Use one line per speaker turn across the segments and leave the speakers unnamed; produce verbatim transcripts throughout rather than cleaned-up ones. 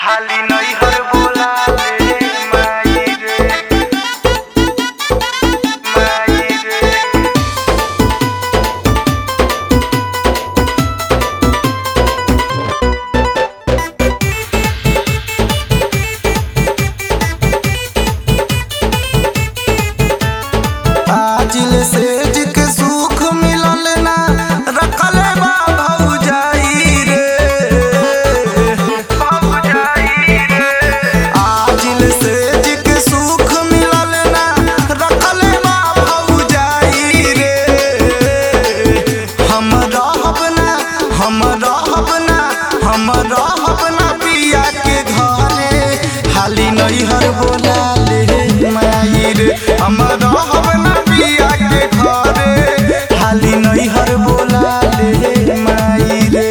हाली नैहर बोलाले माई रे माई रे।
आजिल सेज के सुख मिलल ना रखल बा भौजाई रे
भौजाई रे
आजिल सेज के सुख मिलल ना रखल बा भौजाई रे हम रहब ना हम रहब ना हम रहब ना पिया के घरे हाली नैहर बोला ले माई रे हम रहब ना पिया के घरे हाली नैहर बोला ले माई रे।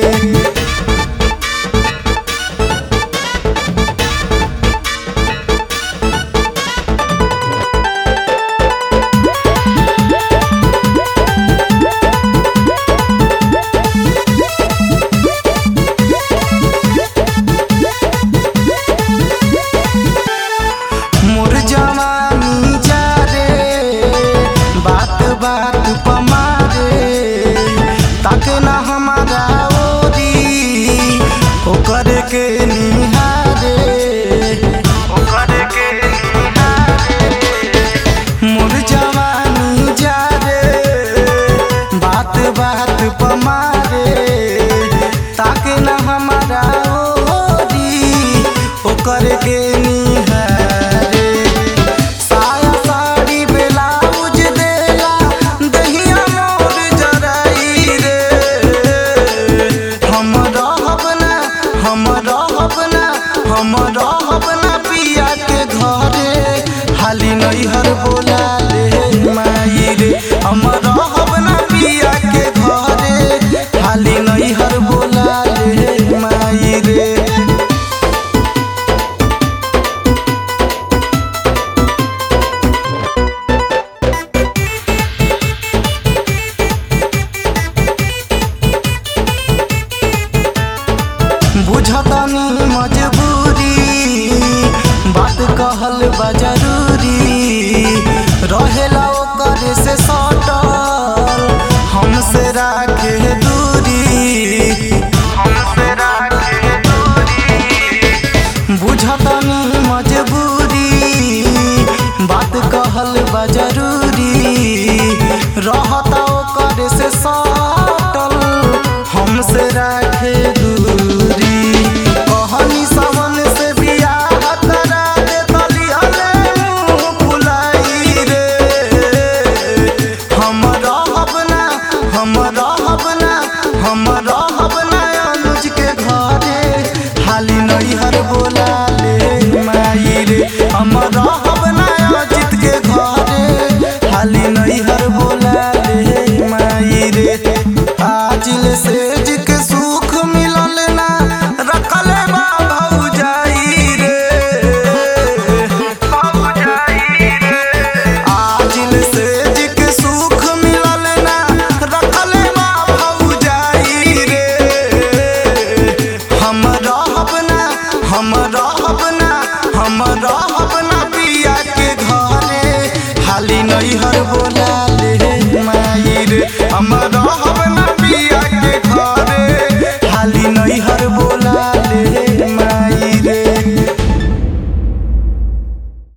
मोर जवानी जा रे बात बात पमारे ताके ना हमारा ओरी ओकर के निहारे
ओकर के निहारे।
मोर जवानी जा रे बात बात पमारे ताके ना हमारा ओरी ओकर के निहारे साया साड़ी ब्लाउज देला दहिया मोर जराई रे हम रहब ना हम रहब ना हम रहब ना पिया के घरे हाली नैहर बोला ले माई रे हम रहब ना पिया के घरे हाली नैहर बोला ले माई रे। बुझतनी मजबूरी बात कहल बा जरूरी रहेला ओकर से सटल हमसे राखे दूरी
हमसे राखे दूरी।
बुझतनी मजबूरी बात कहल बा जरूरी रहता ओकर से सटल हमसे राखे दूरी कहनी सावन से बियाह करा दे तलिहले मुँह फुलाई रे हम रहब ना हम रहब ना हम रहब ना अनुज के घरे हाली नैहर बोला ले माई रे हम रहब ना अजित के घरे हाली नैहर बोला ले माई रे आजिल सेज के सुख मिलल ना रखल बा भौजाई रे
भौजाई रे
आजिल सेज के सुख मिलल ना रखल बा भौजाई रे हम रहब ना हम रहब ना हम रहब ना पिया के घरे हाली नैहर बोला